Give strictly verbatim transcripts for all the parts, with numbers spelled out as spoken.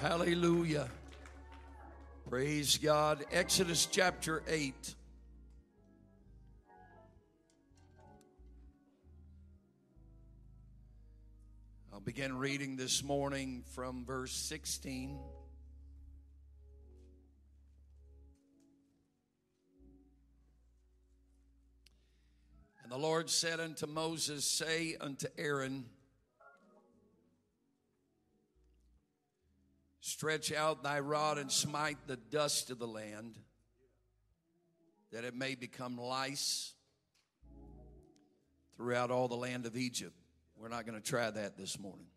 Hallelujah. Praise God. Exodus chapter eight. I'll begin reading this morning from verse sixteen. And the Lord said unto Moses, say unto Aaron, stretch out thy rod and smite the dust of the land, that it may become lice throughout all the land of Egypt. We're not going to try that this morning.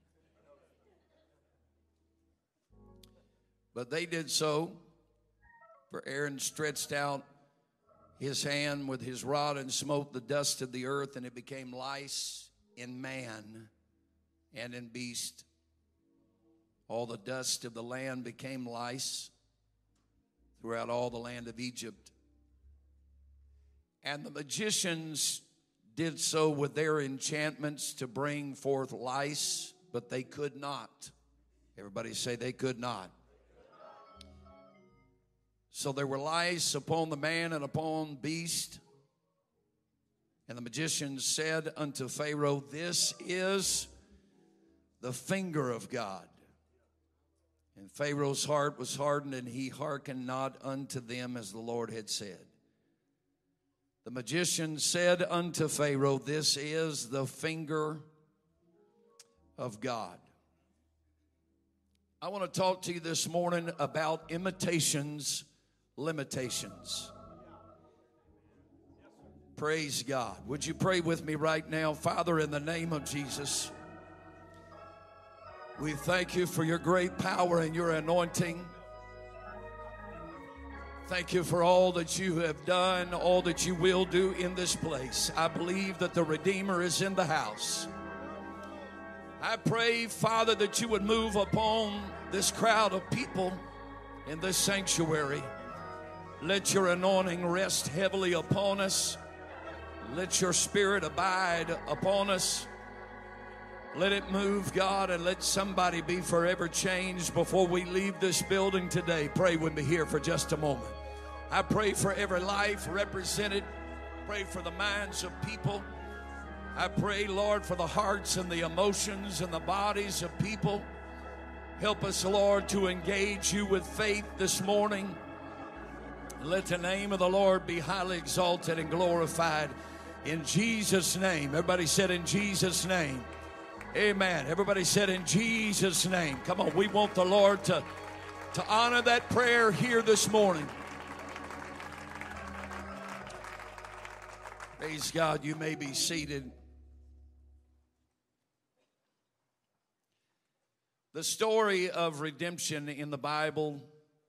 But they did so, for Aaron stretched out his hand with his rod and smote the dust of the earth, and it became lice in man and in beast. All the dust of the land became lice throughout all the land of Egypt. And the magicians did so with their enchantments to bring forth lice, but they could not. Everybody say they could not. So there were lice upon the man and upon beast. And the magicians said unto Pharaoh, this is the finger of God. And Pharaoh's heart was hardened, and he hearkened not unto them as the Lord had said. The magician said unto Pharaoh, this is the finger of God. I want to talk to you this morning about imitations, limitations. Praise God. Would you pray with me right now? Father, in the name of Jesus, we thank you for your great power and your anointing. Thank you for all that you have done, all that you will do in this place. I believe that the Redeemer is in the house. I pray, Father, that you would move upon this crowd of people in this sanctuary. Let your anointing rest heavily upon us. Let your spirit abide upon us. Let it move, God, and let somebody be forever changed before we leave this building today. Pray with me here for just a moment. I pray for every life represented. Pray for the minds of people. I pray, Lord, for the hearts and the emotions and the bodies of people. Help us, Lord, to engage you with faith this morning. Let the name of the Lord be highly exalted and glorified. In Jesus' name. Everybody said in Jesus' name. Amen. Everybody said in Jesus' name. Come on, we want the Lord to, to honor that prayer here this morning. Praise God. You may be seated. The story of redemption in the Bible,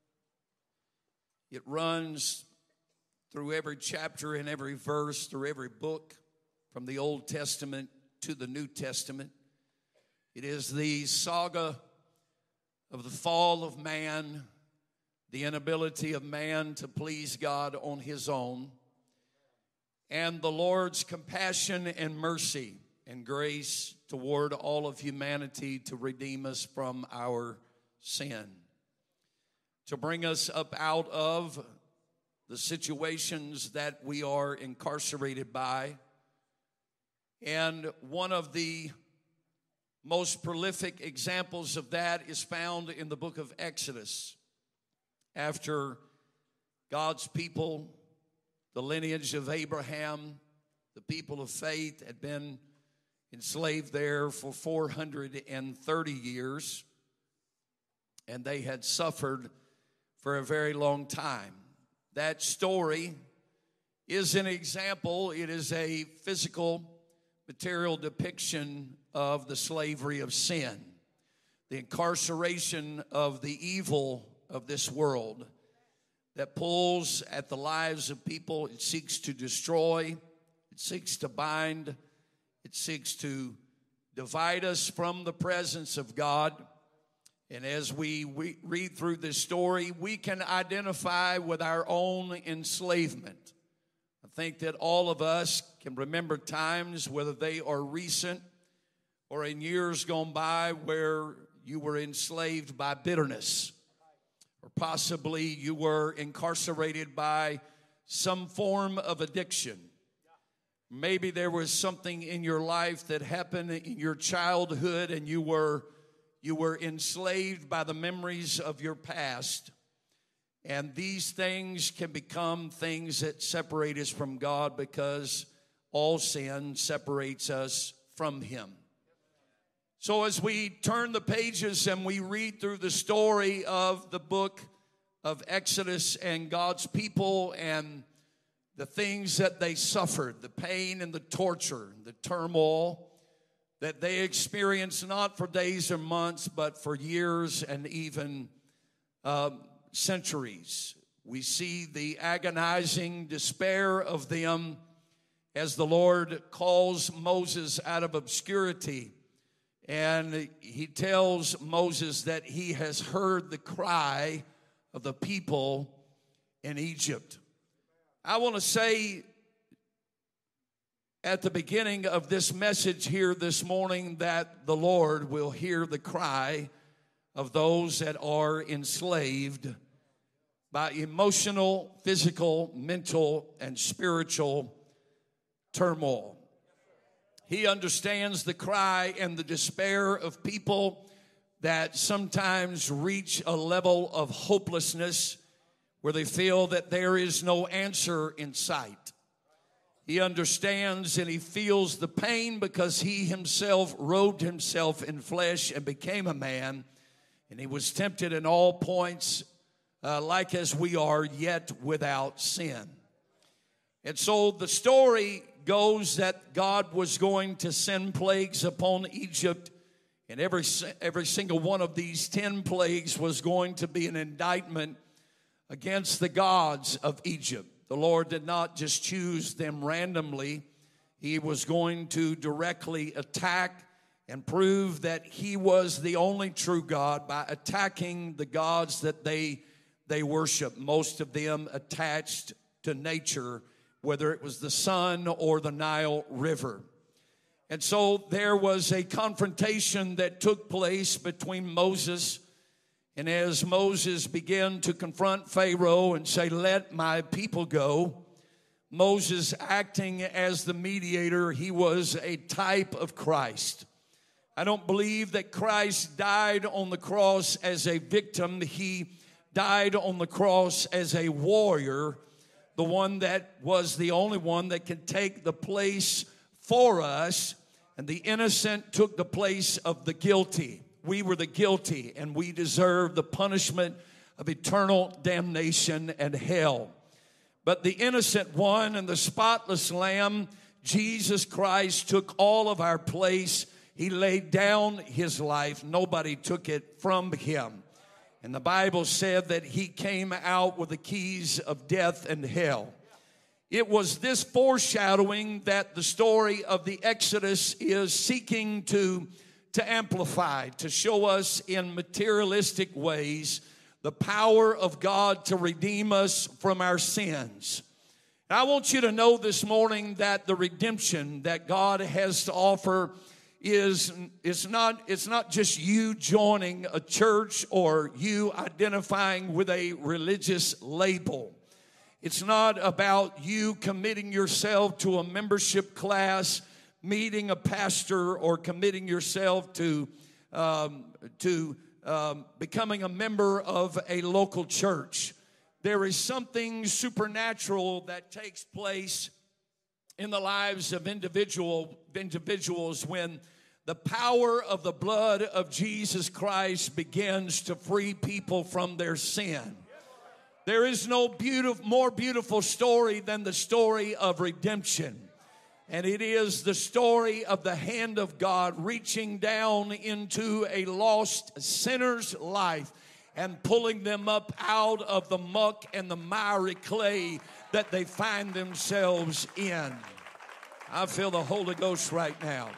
it runs through every chapter and every verse, through every book, from the Old Testament to the New Testament. It is the saga of the fall of man, the inability of man to please God on his own, and the Lord's compassion and mercy and grace toward all of humanity to redeem us from our sin, to bring us up out of the situations that we are incarcerated by. And one of the most prolific examples of that is found in the book of Exodus. After God's people, the lineage of Abraham, the people of faith, had been enslaved there for four hundred thirty years, and they had suffered for a very long time. That story is an example. It is a physical, material depiction of the slavery of sin, the incarceration of the evil of this world that pulls at the lives of people. It seeks to destroy, it seeks to bind, it seeks to divide us from the presence of God. And as we, we read through this story, we can identify with our own enslavement. I think that all of us can remember times, whether they are recent or in years gone by, where you were enslaved by bitterness, or possibly you were incarcerated by some form of addiction. Maybe there was something in your life that happened in your childhood and you were you were enslaved by the memories of your past. And these things can become things that separate us from God, because all sin separates us from Him. So as we turn the pages and we read through the story of the book of Exodus and God's people and the things that they suffered, the pain and the torture, the turmoil that they experienced, not for days or months, but for years and even uh, centuries. We see the agonizing despair of them as the Lord calls Moses out of obscurity. And He tells Moses that He has heard the cry of the people in Egypt. I want to say at the beginning of this message here this morning that the Lord will hear the cry of those that are enslaved by emotional, physical, mental, and spiritual turmoil. He understands the cry and the despair of people that sometimes reach a level of hopelessness where they feel that there is no answer in sight. He understands and he feels the pain because he himself robed himself in flesh and became a man, and he was tempted in all points uh, like as we are, yet without sin. And so the story goes that God was going to send plagues upon Egypt, and every every single one of these ten plagues was going to be an indictment against the gods of Egypt. The Lord did not just choose them randomly. He was going to directly attack and prove that He was the only true God by attacking the gods that they, they worship, most of them attached to nature, whether it was the sun or the Nile River. And so there was a confrontation that took place between Moses. And as Moses began to confront Pharaoh and say, "Let my people go," Moses, acting as the mediator, he was a type of Christ. I don't believe that Christ died on the cross as a victim. He died on the cross as a warrior, the one that was the only one that could take the place for us, and the innocent took the place of the guilty. We were the guilty, and we deserve the punishment of eternal damnation and hell. But the innocent one and the spotless Lamb, Jesus Christ, took all of our place. He laid down His life. Nobody took it from Him. And the Bible said that He came out with the keys of death and hell. It was this foreshadowing that the story of the Exodus is seeking to to amplify, to show us in materialistic ways the power of God to redeem us from our sins. And I want you to know this morning that the redemption that God has to offer is, is not, it's not just you joining a church or you identifying with a religious label. It's not about you committing yourself to a membership class, meeting a pastor, or committing yourself to um, to um, becoming a member of a local church. There is something supernatural that takes place in the lives of individual individuals when the power of the blood of Jesus Christ begins to free people from their sin. There is no beautiful, more beautiful story than the story of redemption. And it is the story of the hand of God reaching down into a lost sinner's life and pulling them up out of the muck and the miry clay that they find themselves in. I feel the Holy Ghost right now.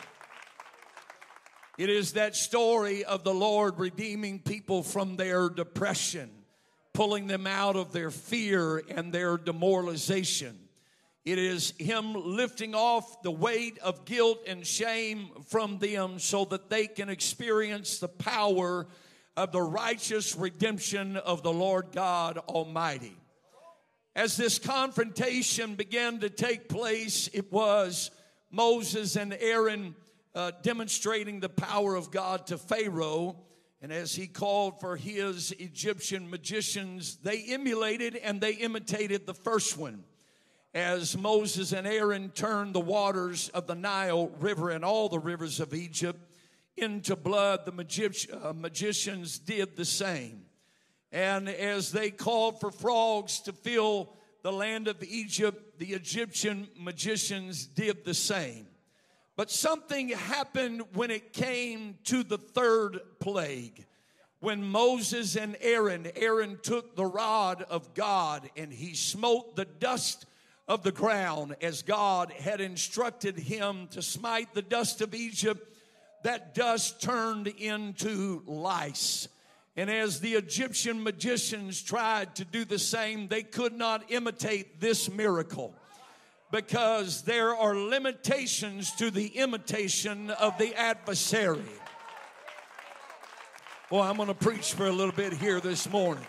It is that story of the Lord redeeming people from their depression, pulling them out of their fear and their demoralization. It is him lifting off the weight of guilt and shame from them so that they can experience the power of the righteous redemption of the Lord God Almighty. As this confrontation began to take place, it was Moses and Aaron uh, demonstrating the power of God to Pharaoh. And as he called for his Egyptian magicians, they emulated and they imitated the first one. As Moses and Aaron turned the waters of the Nile River and all the rivers of Egypt into blood, the magic, uh, magicians did the same. And as they called for frogs to fill the land of Egypt, the Egyptian magicians did the same. But something happened when it came to the third plague. When Moses and Aaron, Aaron took the rod of God and he smote the dust of the ground as God had instructed him to smite the dust of Egypt. That dust turned into lice. And as the Egyptian magicians tried to do the same, they could not imitate this miracle because there are limitations to the imitation of the adversary. Well, I'm going to preach for a little bit here this morning.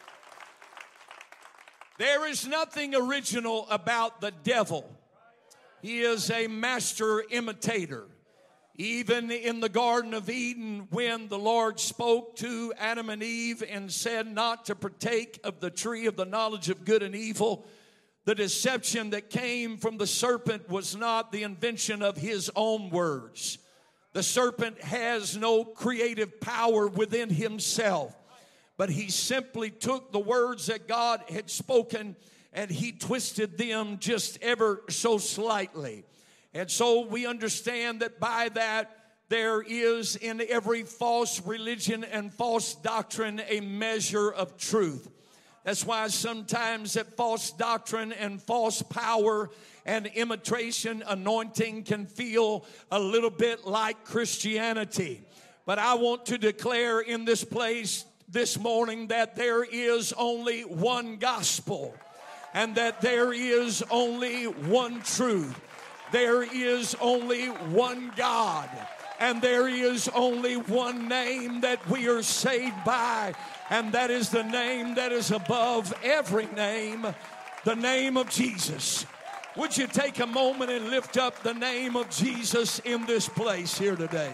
There is nothing original about the devil. He is a master imitator. Even in the Garden of Eden, when the Lord spoke to Adam and Eve and said not to partake of the tree of the knowledge of good and evil, the deception that came from the serpent was not the invention of his own words. The serpent has no creative power within himself. But he simply took the words that God had spoken and he twisted them just ever so slightly. And so we understand that by that there is in every false religion and false doctrine a measure of truth. That's why sometimes that false doctrine and false power and imitation anointing can feel a little bit like Christianity. But I want to declare in this place this morning that there is only one gospel and that there is only one truth. There is only one God and there is only one name that we are saved by, and that is the name that is above every name, the name of Jesus. Would you take a moment and lift up the name of Jesus in this place here today?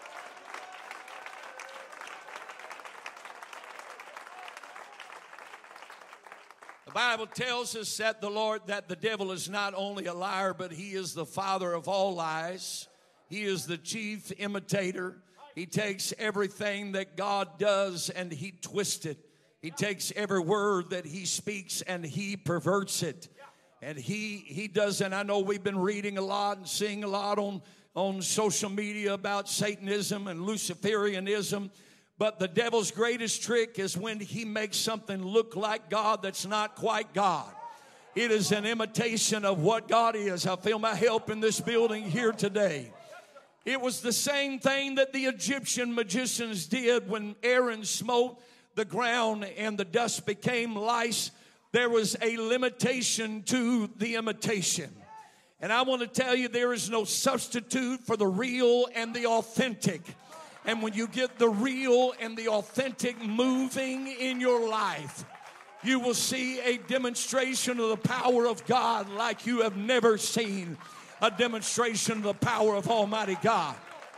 The Bible tells us that the Lord, that the devil is not only a liar, but he is the father of all lies. He is the chief imitator. He takes everything that God does and he twists it. He takes every word that he speaks and he perverts it. And he he does, and I know we've been reading a lot and seeing a lot on, on social media about Satanism and Luciferianism. But the devil's greatest trick is when he makes something look like God that's not quite God. It is an imitation of what God is. I feel my help in this building here today. It was the same thing that the Egyptian magicians did when Aaron smote the ground and the dust became lice. There was a limitation to the imitation. And I want to tell you, there is no substitute for the real and the authentic. And when you get the real and the authentic moving in your life, you will see a demonstration of the power of God like you have never seen a demonstration of the power of Almighty God.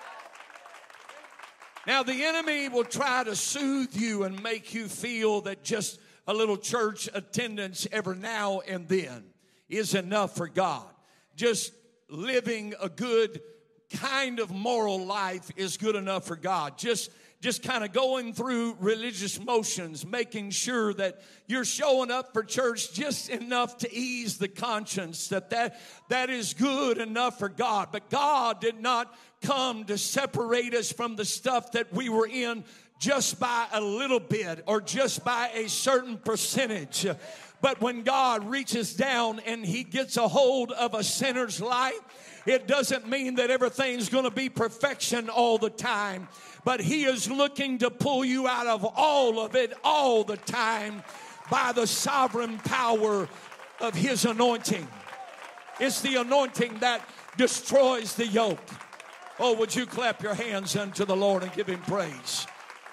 Now, the enemy will try to soothe you and make you feel that just a little church attendance every now and then is enough for God. Just living a good kind of moral life is good enough for God. Just just kind of going through religious motions, making sure that you're showing up for church just enough to ease the conscience, that that, that is good enough for God. But God did not come to separate us from the stuff that we were in just by a little bit or just by a certain percentage. But when God reaches down and he gets a hold of a sinner's life, it doesn't mean that everything's going to be perfection all the time. But he is looking to pull you out of all of it all the time by the sovereign power of his anointing. It's the anointing that destroys the yoke. Oh, would you clap your hands unto the Lord and give him praise?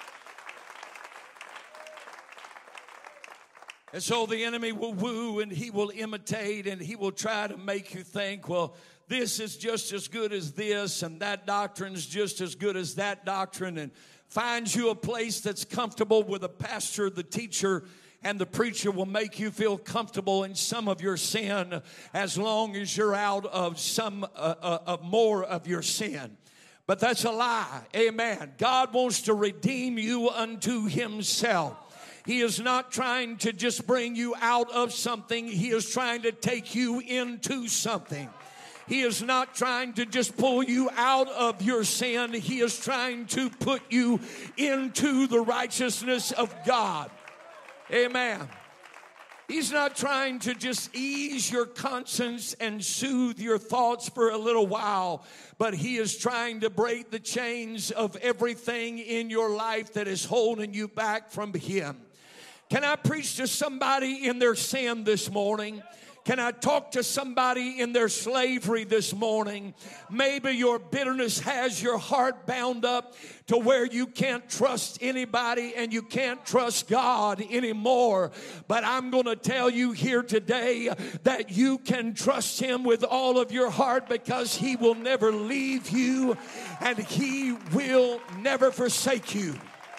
And so the enemy will woo and he will imitate and he will try to make you think, well, this is just as good as this and that doctrine's just as good as that doctrine, and finds you a place that's comfortable with a pastor, the teacher, and the preacher will make you feel comfortable in some of your sin as long as you're out of some uh, uh, of more of your sin. But that's a lie. Amen. God wants to redeem you unto himself. He is not trying to just bring you out of something. He is trying to take you into something. He is not trying to just pull you out of your sin. He is trying to put you into the righteousness of God. Amen. He's not trying to just ease your conscience and soothe your thoughts for a little while, but he is trying to break the chains of everything in your life that is holding you back from him. Can I preach to somebody in their sin this morning? Can I talk to somebody in their slavery this morning? Maybe your bitterness has your heart bound up to where you can't trust anybody and you can't trust God anymore. But I'm going to tell you here today that you can trust him with all of your heart, because he will never leave you and he will never forsake you.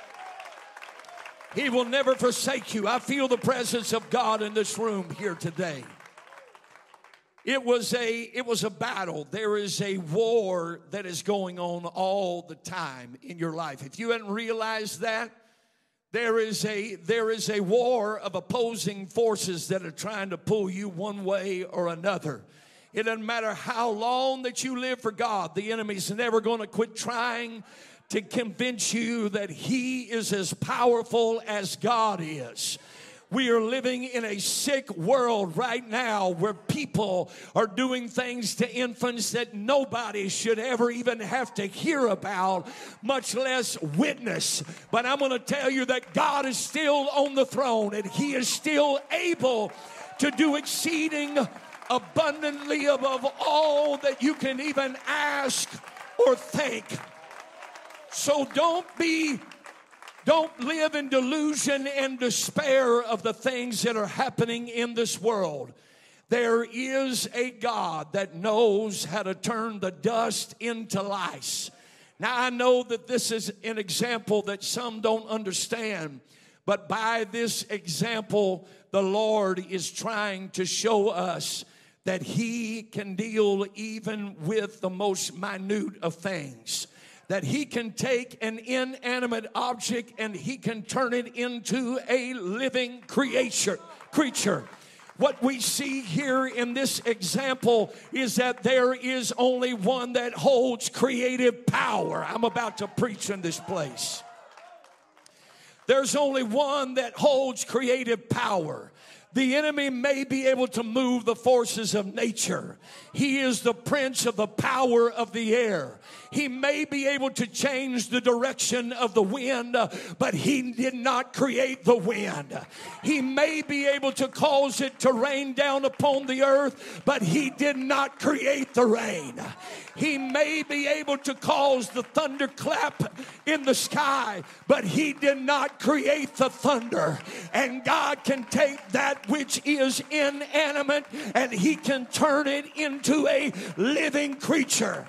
He will never forsake you. I feel the presence of God in this room here today. It was a, it was a battle. There is a war that is going on all the time in your life. If you hadn't realized that, there is a, there is a war of opposing forces that are trying to pull you one way or another. It doesn't matter how long that you live for God, the enemy's never going to quit trying to convince you that he is as powerful as God is. We are living in a sick world right now where people are doing things to infants that nobody should ever even have to hear about, much less witness. But I'm going to tell you that God is still on the throne and he is still able to do exceeding abundantly above all that you can even ask or think. So don't be, don't live in delusion and despair of the things that are happening in this world. There is a God that knows how to turn the dust into lice. Now, I know that this is an example that some don't understand, but by this example, the Lord is trying to show us that he can deal even with the most minute of things. That he can take an inanimate object and he can turn it into a living creature. creature. What we see here in this example is that there is only one that holds creative power. I'm about to preach in this place. There's only one that holds creative power. The enemy may be able to move the forces of nature. He is the prince of the power of the air. He may be able to change the direction of the wind, but he did not create the wind. He may be able to cause it to rain down upon the earth, but he did not create the rain. He may be able to cause the thunderclap in the sky, but he did not create the thunder. And God can take that which is inanimate and he can turn it into a living creature.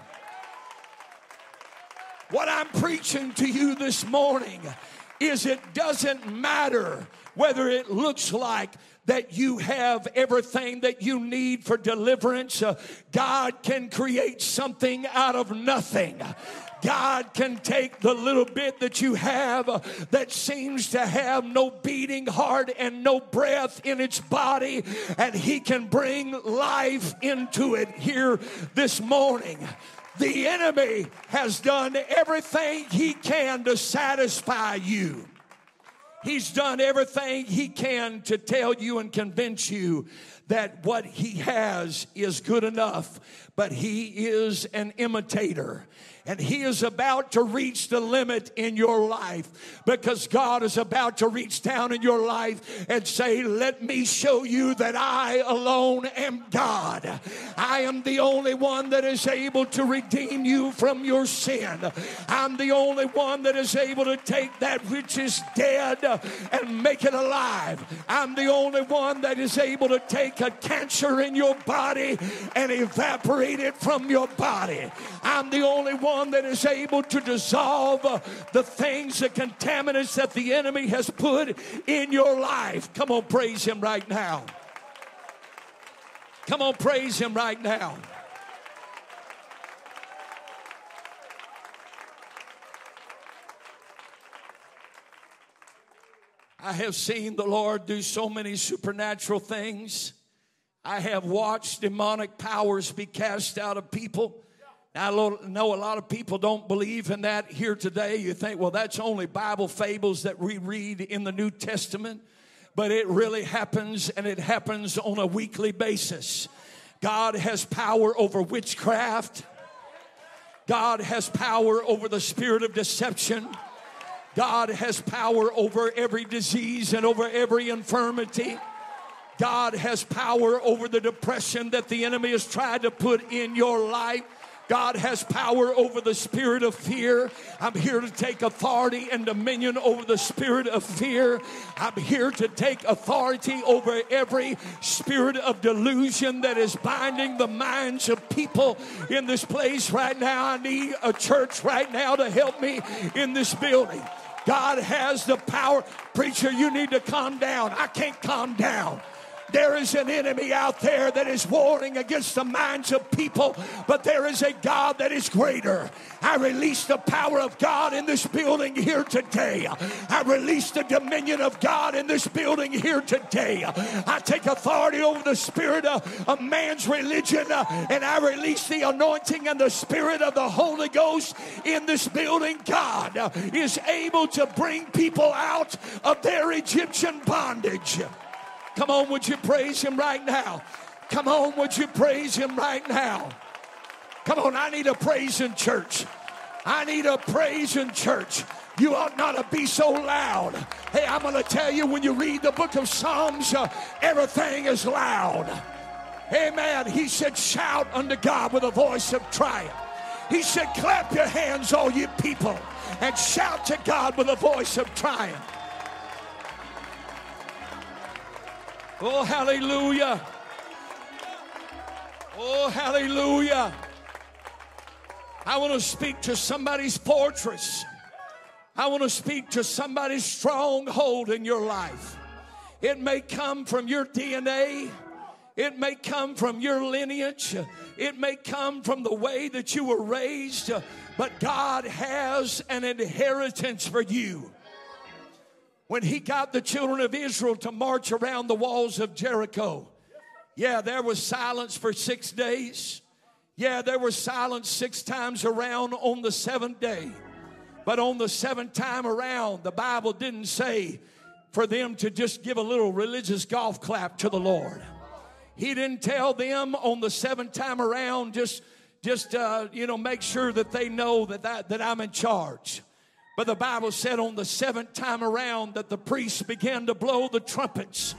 What I'm preaching to you this morning is it doesn't matter whether it looks like that you have everything that you need for deliverance. Uh, God can create something out of nothing. God can take the little bit that you have uh, that seems to have no beating heart and no breath in its body, and he can bring life into it here this morning. The enemy has done everything he can to satisfy you. He's done everything he can to tell you and convince you that what he has is good enough, but he is an imitator. And he is about to reach the limit in your life, because God is about to reach down in your life and say, let me show you that I alone am God. I am the only one that is able to redeem you from your sin. I'm the only one that is able to take that which is dead and make it alive. I'm the only one that is able to take a cancer in your body and evaporate it from your body. I'm the only one that is able to dissolve uh, the things, the contaminants that the enemy has put in your life. Come on, praise him right now. Come on, praise him right now. I have seen the Lord do so many supernatural things. I have watched demonic powers be cast out of people. Now, I know a lot of people don't believe in that here today. You think, well, that's only Bible fables that we read in the New Testament. But it really happens, and it happens on a weekly basis. God has power over witchcraft. God has power over the spirit of deception. God has power over every disease and over every infirmity. God has power over the depression that the enemy has tried to put in your life. God has power over the spirit of fear. I'm here to take authority and dominion over the spirit of fear. I'm here to take authority over every spirit of delusion that is binding the minds of people in this place right now. I need a church right now to help me in this building. God has the power. Preacher, you need to calm down. I can't calm down. There is an enemy out there that is warring against the minds of people, but there is a God that is greater. I release the power of God in this building here today. I release the dominion of God in this building here today. I take authority over the spirit of, of man's religion, uh, and I release the anointing and the spirit of the Holy Ghost in this building. God uh, is able to bring people out of their Egyptian bondage. Come on, would you praise him right now? Come on, would you praise him right now? Come on, I need a praise in church. I need a praise in church. You ought not to be so loud. Hey, I'm going to tell you, when you read the book of Psalms, uh, everything is loud. Amen. He said, shout unto God with a voice of triumph. He said, clap your hands, all you people, and shout to God with a voice of triumph. Oh, hallelujah. Oh, hallelujah. I want to speak to somebody's fortress. I want to speak to somebody's stronghold in your life. It may come from your D N A. It may come from your lineage. It may come from the way that you were raised. But God has an inheritance for you. When he got the children of Israel to march around the walls of Jericho, yeah, there was silence for six days. Yeah, there was silence six times around on the seventh day. But on the seventh time around, the Bible didn't say for them to just give a little religious golf clap to the Lord. He didn't tell them on the seventh time around, just, just uh, you know, make sure that they know that, that, that I'm in charge. But the Bible said on the seventh time around that the priests began to blow the trumpets.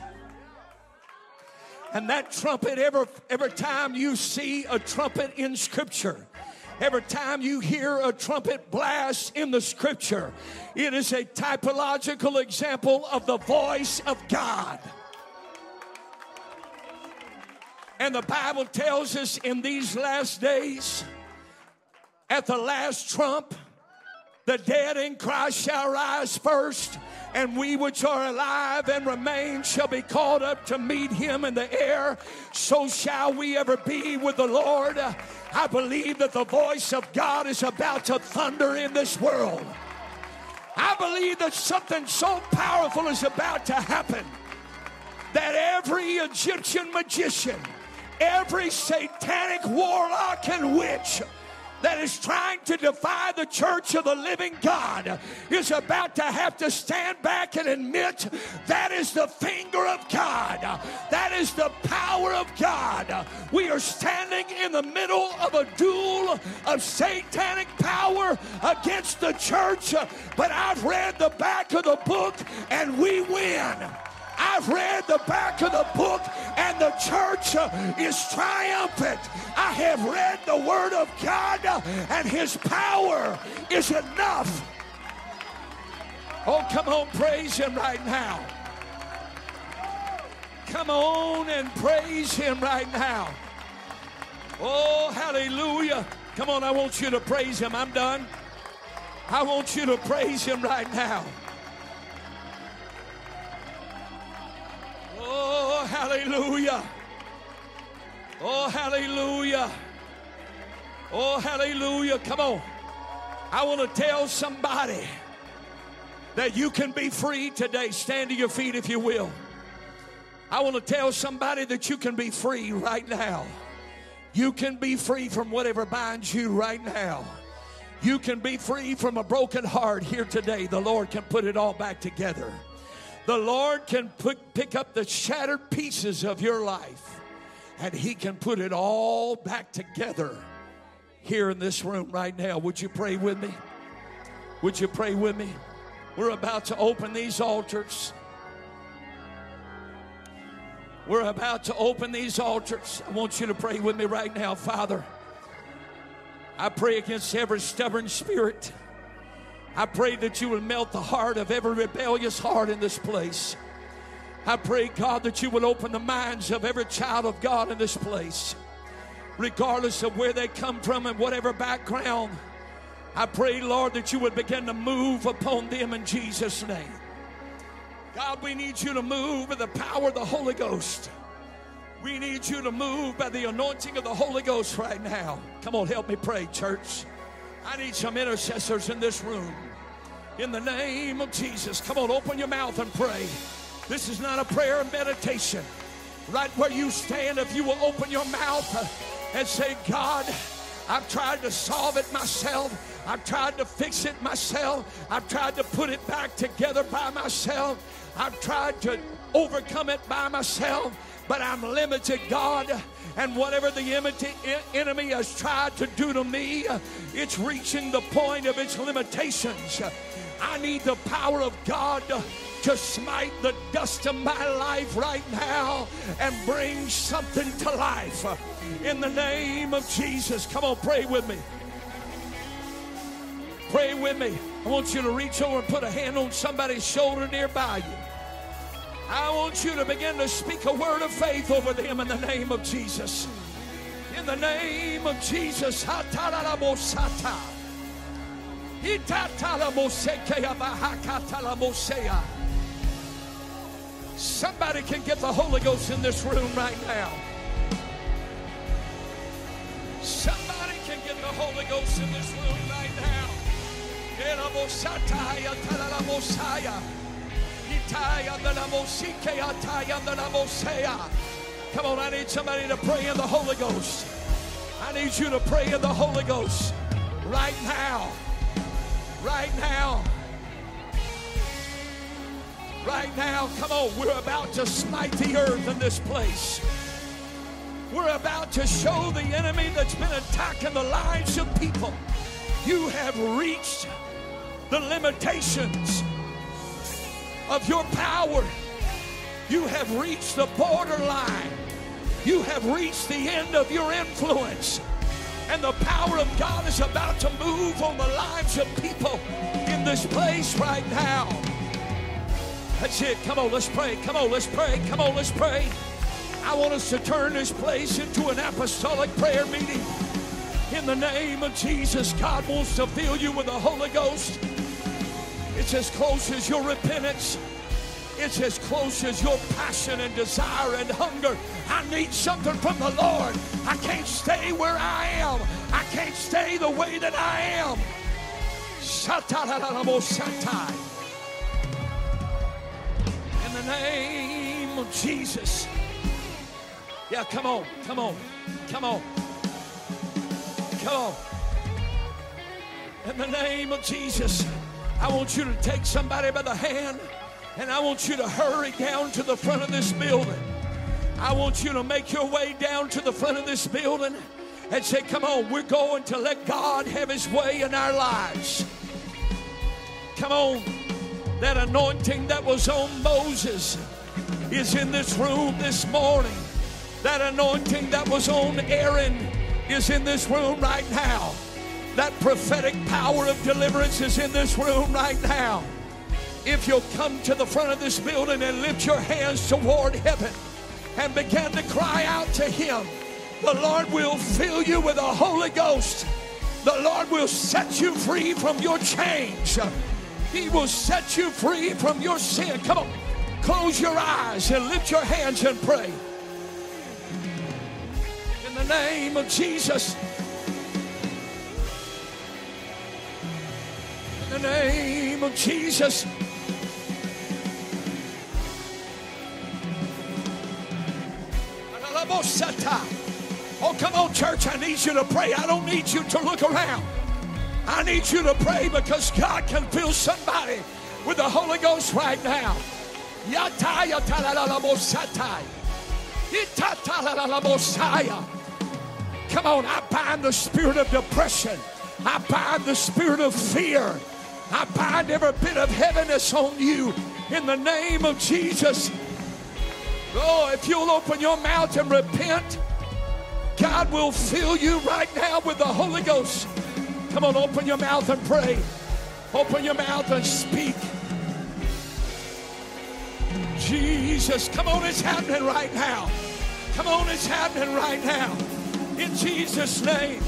And that trumpet, every, every time you see a trumpet in Scripture, every time you hear a trumpet blast in the Scripture, it is a typological example of the voice of God. And the Bible tells us in these last days, at the last trump, the dead in Christ shall rise first, and we which are alive and remain shall be caught up to meet him in the air. So shall we ever be with the Lord. I believe that the voice of God is about to thunder in this world. I believe that something so powerful is about to happen, that every Egyptian magician, every satanic warlock and witch that is trying to defy the church of the living God is about to have to stand back and admit that is the finger of God. That is the power of God. We are standing in the middle of a duel of satanic power against the church, but I've read the back of the book and we win. I've read the back of the book and the church is triumphant. I have read the Word of God and His power is enough. Oh, come on, praise Him right now. Come on and praise Him right now. Oh, hallelujah. Come on, I want you to praise Him. I'm done. I want you to praise Him right now. Oh, hallelujah. Oh, hallelujah. Oh, hallelujah. Come on. I want to tell somebody that you can be free today. Stand to your feet if you will. I want to tell somebody that you can be free right now. You can be free from whatever binds you right now. You can be free from a broken heart here today. The Lord can put it all back together. The Lord can put, pick up the shattered pieces of your life, and He can put it all back together here in this room right now. Would you pray with me? Would you pray with me? We're about to open these altars. We're about to open these altars. I want you to pray with me right now. Father, I pray against every stubborn spirit. I pray that you will melt the heart of every rebellious heart in this place. I pray, God, that you will open the minds of every child of God in this place, regardless of where they come from and whatever background. I pray, Lord, that you would begin to move upon them in Jesus' name. God, we need you to move by the power of the Holy Ghost. We need you to move by the anointing of the Holy Ghost right now. Come on, help me pray, church. I need some intercessors in this room. In the name of Jesus. Come on, open your mouth and pray. This is not a prayer of meditation. Right where you stand, if you will open your mouth and say, God, I've tried to solve it myself. I've tried to fix it myself. I've tried to put it back together by myself. I've tried to overcome it by myself. But I'm limited, God. And whatever the enemy has tried to do to me, it's reaching the point of its limitations. I need the power of God to smite the dust of my life right now and bring something to life. In the name of Jesus. Come on, pray with me. Pray with me. I want you to reach over and put a hand on somebody's shoulder nearby you. I want you to begin to speak a word of faith over them in the name of Jesus. In the name of Jesus. Somebody can get the Holy Ghost in this room right now. Somebody can get the Holy Ghost in this room right now. Come on, I need somebody to pray in the Holy Ghost. I need you to pray in the Holy Ghost right now. Right now. Right now. Come on, we're about to smite the earth in this place. We're about to show the enemy that's been attacking the lives of people. You have reached the limitations of your power. You have reached the borderline. You have reached the end of your influence. And the power of God is about to move on the lives of people in this place right now. That's it. Come on, let's pray. Come on, let's pray. Come on, let's pray. I want us to turn this place into an apostolic prayer meeting. In the name of Jesus, God wants to fill you with the Holy Ghost. It's as close as your repentance. It's as close as your passion and desire and hunger. I need something from the Lord. I can't stay where I am. I can't stay the way that I am. In the name of Jesus. Yeah, come on, come on, come on, come on. In the name of Jesus, I want you to take somebody by the hand, and I want you to hurry down to the front of this building. I want you to make your way down to the front of this building and say, come on, we're going to let God have his way in our lives. Come on. That anointing that was on Moses is in this room this morning. That anointing that was on Aaron is in this room right now. That prophetic power of deliverance is in this room right now. If you'll come to the front of this building and lift your hands toward heaven and begin to cry out to him, the Lord will fill you with the Holy Ghost. The Lord will set you free from your chains. He will set you free from your sin. Come on, close your eyes and lift your hands and pray. In the name of Jesus. In the name of Jesus. Oh, come on, church, I need you to pray. I don't need you to look around. I need you to pray because God can fill somebody with the Holy Ghost right now. Come on, I bind the spirit of depression. I bind the spirit of fear. I bind every bit of heaviness on you in the name of Jesus. Oh, if you'll open your mouth and repent, God will fill you right now with the Holy Ghost. Come on, open your mouth and pray. Open your mouth and speak. Jesus, come on, it's happening right now. Come on, it's happening right now. In Jesus' name.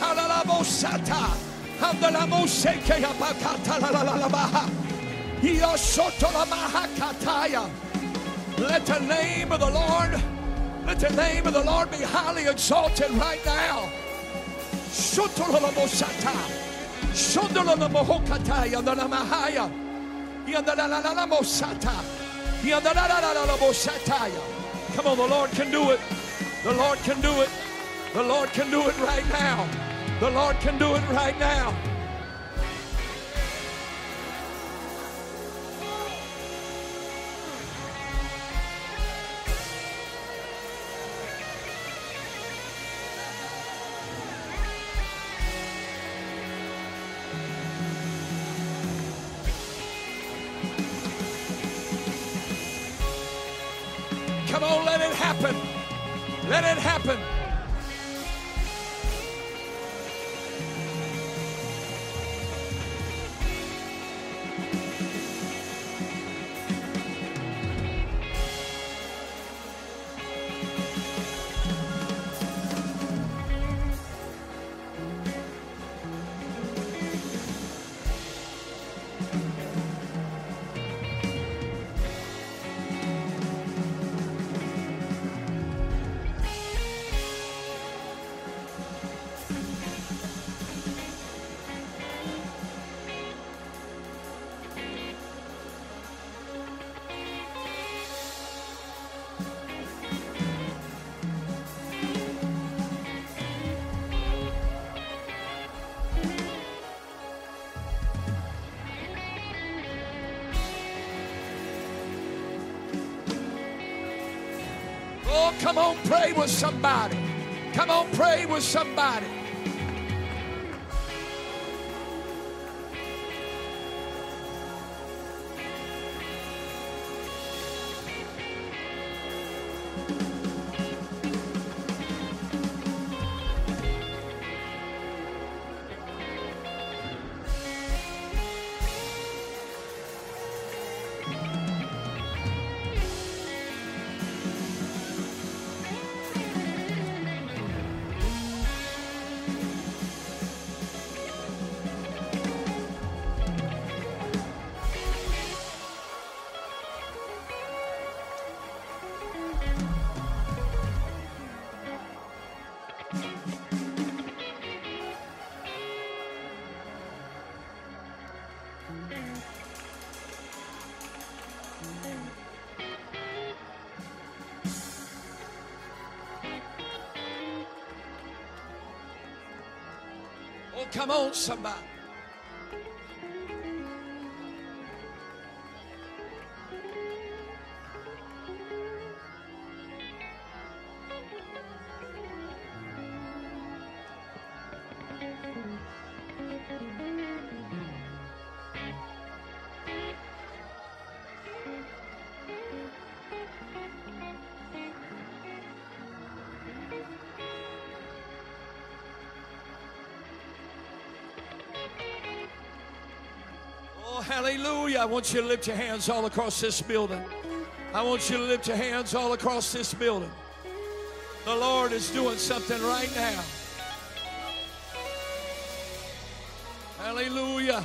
Let the name of the Lord, let the name of the Lord be highly exalted right now. Come on, the Lord can do it. The Lord can do it. The Lord can do it right now. The Lord can do it right now. Come on, let it happen. Let it happen. Oh, come on, pray with somebody. Come on, pray with somebody. Oh, come on, somebody. hallelujah. I want you to lift your hands all across this building. I want you to lift your hands all across this building. The Lord is doing something right now. Hallelujah.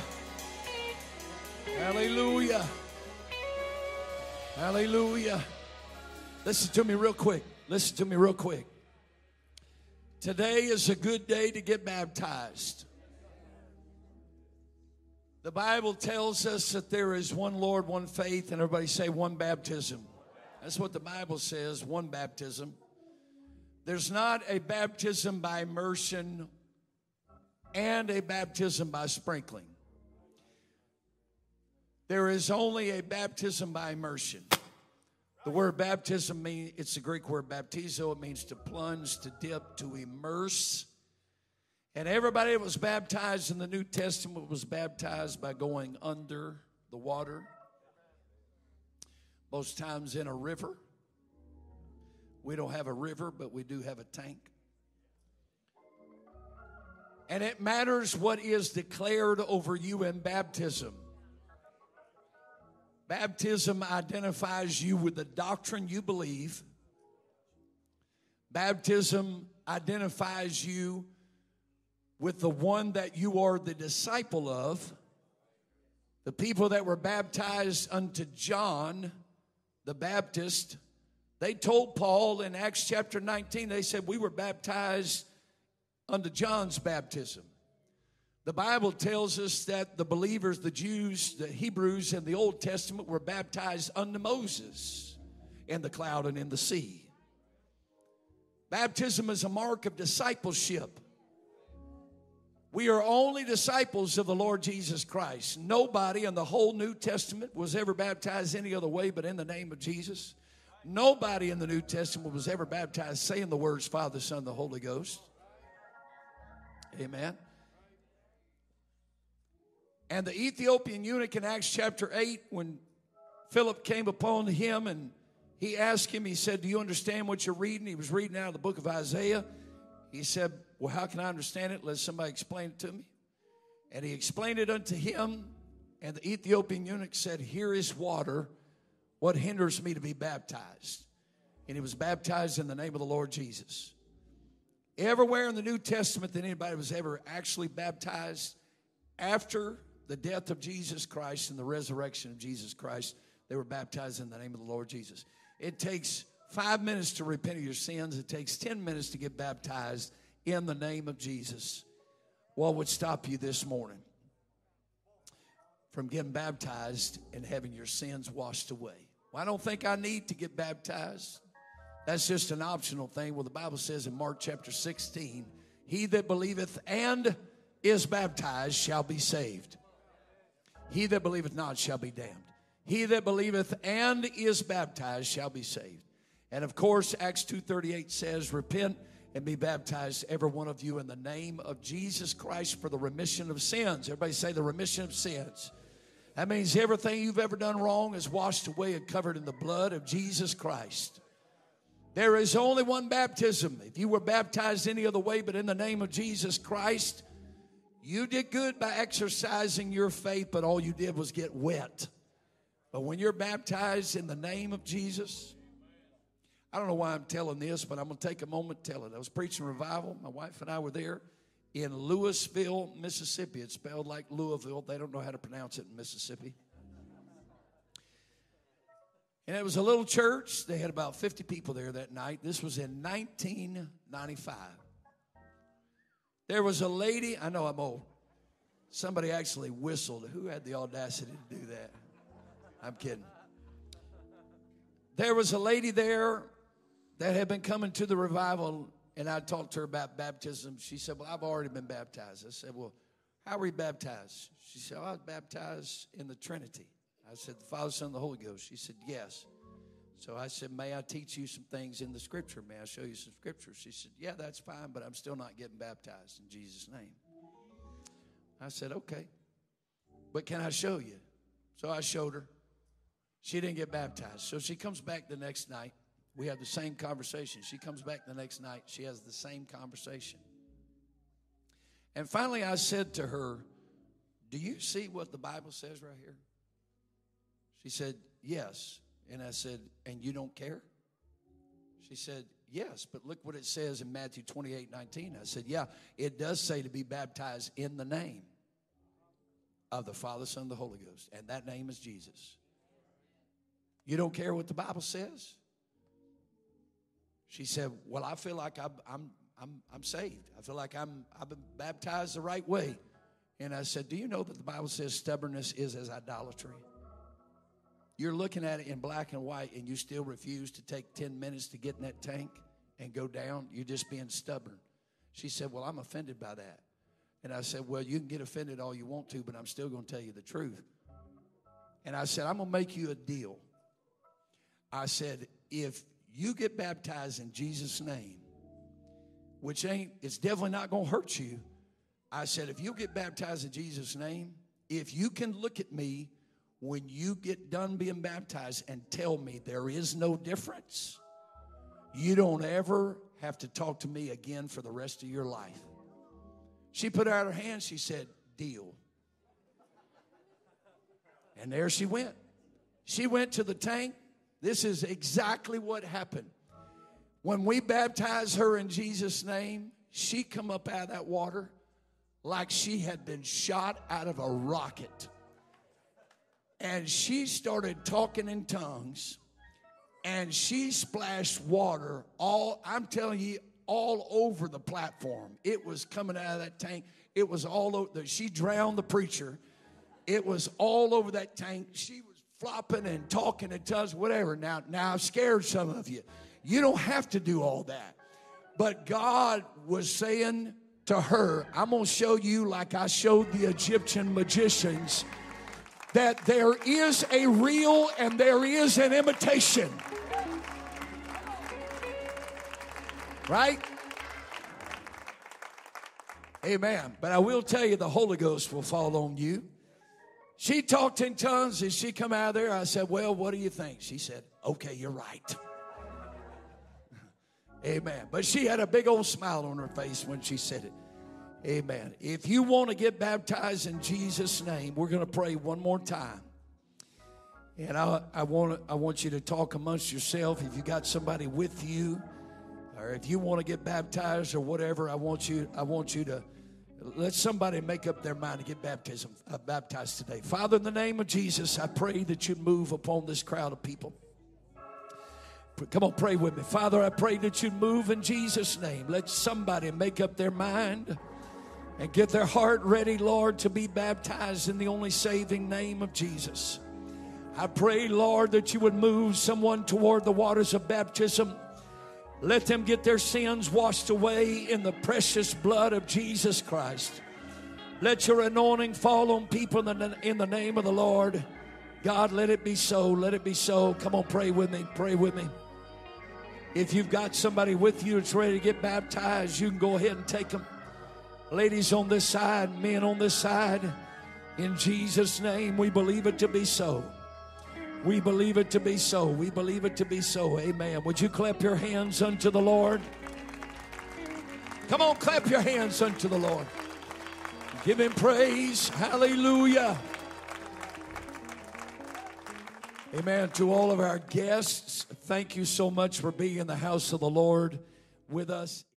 Hallelujah. Hallelujah. Listen to me real quick. Listen to me real quick. Today is a good day to get baptized. The Bible tells us that there is one Lord, one faith, and everybody say one baptism. That's what the Bible says, one baptism. There's not a baptism by immersion and a baptism by sprinkling. There is only a baptism by immersion. The word baptism means, it's the Greek word baptizo. It means to plunge, to dip, to immerse. And everybody that was baptized in the New Testament was baptized by going under the water. Most times in a river. We don't have a river, but we do have a tank. And it matters what is declared over you in baptism. Baptism identifies you with the doctrine you believe. Baptism identifies you with the one that you are the disciple of. The people that were baptized unto John the Baptist, they told Paul in Acts chapter nineteen, they said, we were baptized unto John's baptism. The Bible tells us that the believers, the Jews, the Hebrews in the Old Testament were baptized unto Moses in the cloud and in the sea. Baptism is a mark of discipleship. We are only disciples of the Lord Jesus Christ. Nobody in the whole New Testament was ever baptized any other way but in the name of Jesus. Nobody in the New Testament was ever baptized saying the words Father, Son, and the Holy Ghost. Amen. And the Ethiopian eunuch in Acts chapter eight, when Philip came upon him and he asked him, he said, do you understand what you're reading? He was reading out of the book of Isaiah. He said, well, how can I understand it? Let somebody explain it to me. And he explained it unto him. And the Ethiopian eunuch said, here is water. What hinders me to be baptized? And he was baptized in the name of the Lord Jesus. Everywhere in the New Testament that anybody was ever actually baptized after the death of Jesus Christ and the resurrection of Jesus Christ, they were baptized in the name of the Lord Jesus. It takes five minutes to repent of your sins. It takes ten minutes to get baptized in the name of Jesus. What would stop you this morning from getting baptized and having your sins washed away? Well, I don't think I need to get baptized. That's just an optional thing. Well, the Bible says in Mark chapter sixteen, he that believeth and is baptized shall be saved. He that believeth not shall be damned. He that believeth and is baptized shall be saved. And of course, Acts two thirty-eight says, repent and be baptized, every one of you, in the name of Jesus Christ for the remission of sins. Everybody say the remission of sins. That means everything you've ever done wrong is washed away and covered in the blood of Jesus Christ. There is only one baptism. If you were baptized any other way but in the name of Jesus Christ, you did good by exercising your faith, but all you did was get wet. But when you're baptized in the name of Jesus, I don't know why I'm telling this, but I'm going to take a moment to tell it. I was preaching revival. My wife and I were there in Louisville, Mississippi. It's spelled like Louisville. They don't know how to pronounce it in Mississippi. And it was a little church. They had about fifty people there that night. This was in nineteen ninety-five. There was a lady. I know I'm old. Somebody actually whistled. Who had the audacity to do that? I'm kidding. There was a lady there that had been coming to the revival, and I talked to her about baptism. She said, well, I've already been baptized. I said, well, how were you baptized? She said, oh, I was baptized in the Trinity. I said, the Father, Son, and the Holy Ghost. She said, yes. So I said, may I teach you some things in the Scripture? May I show you some Scripture? She said, yeah, that's fine, but I'm still not getting baptized in Jesus' name. I said, okay, but can I show you? So I showed her. She didn't get baptized. So she comes back the next night. We have the same conversation. She comes back the next night. She has the same conversation. And finally I said to her, do you see what the Bible says right here? She said, yes. And I said, and you don't care? She said, yes, but look what it says in Matthew twenty-eight nineteen. I said, yeah, it does say to be baptized in the name of the Father, Son, and the Holy Ghost. And that name is Jesus. You don't care what the Bible says? She said, well, I feel like I'm, I'm, I'm, I'm saved. I feel like I'm, I've been baptized the right way. And I said, do you know that the Bible says stubbornness is as idolatry? You're looking at it in black and white, and you still refuse to take ten minutes to get in that tank and go down. You're just being stubborn. She said, well, I'm offended by that. And I said, well, you can get offended all you want to, but I'm still going to tell you the truth. And I said, I'm going to make you a deal. I said, if you get baptized in Jesus' name, which ain't, it's definitely not going to hurt you. I said, if you get baptized in Jesus' name, if you can look at me when you get done being baptized and tell me there is no difference, you don't ever have to talk to me again for the rest of your life. She put out her hand. She said, deal. And there she went. She went to the tank. This is exactly what happened. When we baptized her in Jesus' name, she come up out of that water like she had been shot out of a rocket. And she started talking in tongues, and she splashed water all, I'm telling you, all over the platform. It was coming out of that tank. It was all over. She drowned the preacher. It was all over that tank. She was flopping and talking in tongues, whatever. Now, now I've scared some of you. You don't have to do all that. But God was saying to her, I'm going to show you like I showed the Egyptian magicians, that there is a real and there is an imitation. Right? Amen. But I will tell you, the Holy Ghost will fall on you. She talked in tongues as she come out of there. I said, well, what do you think? She said, okay, you're right. Amen. But she had a big old smile on her face when she said it. Amen. If you want to get baptized in Jesus' name, we're going to pray one more time. And I, I want I want you to talk amongst yourself. If you got somebody with you, or if you want to get baptized or whatever, I want you I want you to let somebody make up their mind to get baptism uh, baptized today. Father, in the name of Jesus, I pray that you move upon this crowd of people. Come on, pray with me. Father, I pray that you move in Jesus' name. Let somebody make up their mind and get their heart ready, Lord, to be baptized in the only saving name of Jesus. I pray, Lord, that you would move someone toward the waters of baptism. Let them get their sins washed away in the precious blood of Jesus Christ. Let your anointing fall on people in the, in the name of the Lord. God, let it be so. Let it be so. Come on, pray with me. Pray with me. If you've got somebody with you that's ready to get baptized, you can go ahead and take them. Ladies on this side, men on this side, in Jesus' name, we believe it to be so. We believe it to be so. We believe it to be so. Amen. Would you clap your hands unto the Lord? Come on, clap your hands unto the Lord. Give him praise. Hallelujah. Amen. To all of our guests, thank you so much for being in the house of the Lord with us.